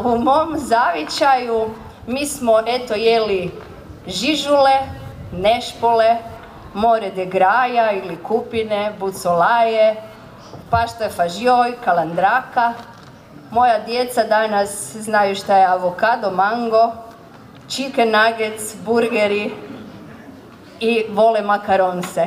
U mom zavičaju mi smo jeli žižule, nešpole, more de graja ili kupine, bucolaje, pašta fažjoj, kalandraka. Moja djeca danas znaju šta je avokado, mango, chicken nuggets, burgeri i vole makaronse.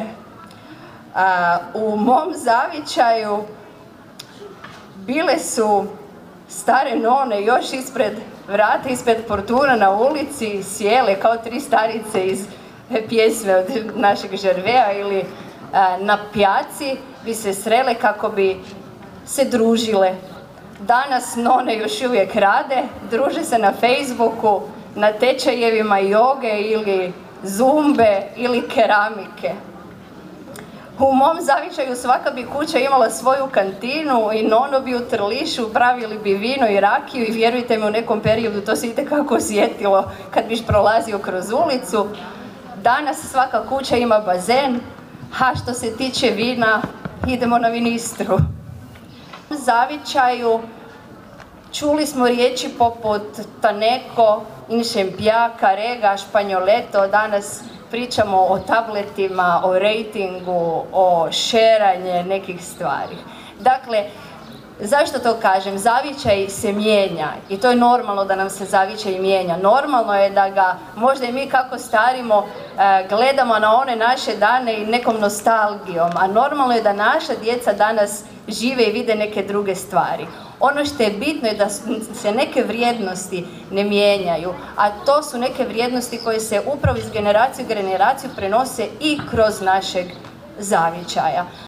U mom zavičaju bile su stare none još ispred vrata, ispred portura na ulici, sjele kao tri starice iz pjesme od našeg Žervea ili na pijaci bi se srele kako bi se družile. Danas none još uvijek rade, druže se na Facebooku, na tečajevima joge ili zumbe ili keramike. U mom zavičaju svaka bi kuća imala svoju kantinu i nono bi u Trlišu pravili bi vino i rakiju i vjerujte mi u nekom periodu to se itekako osjetilo kad biš prolazio kroz ulicu. Danas svaka kuća ima bazen, a što se tiče vina idemo na vinistru. U zavičaju čuli smo riječi poput taneko, inšempja, karega, španjoleto, danas pričamo o tabletima, o rejtingu, o šeranje nekih stvari. Dakle, zašto to kažem? Zavičaj se mijenja i to je normalno da nam se zavičaj mijenja. Normalno je da ga možda i mi kako starimo gledamo na one naše dane i nekom nostalgijom, a normalno je da naša djeca danas žive i vide neke druge stvari. Ono što je bitno je da se neke vrijednosti ne mijenjaju, a to su neke vrijednosti koje se upravo iz generacije u generaciju prenose i kroz našeg zavičaja.